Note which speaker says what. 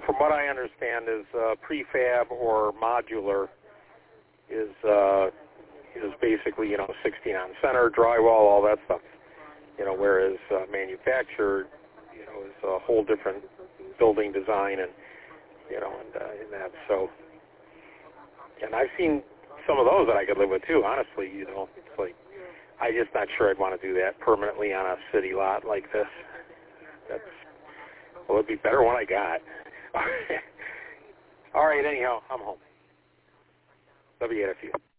Speaker 1: from what I understand, is prefab or modular is basically 16 on center, drywall, all that stuff. Whereas manufactured, is a whole different building design and in that. So, and I've seen some of those that I could live with too. Honestly, it's like I'm just not sure I'd want to do that permanently on a city lot like this. It'd be better when I got. All right. Anyhow, I'm home. WFU.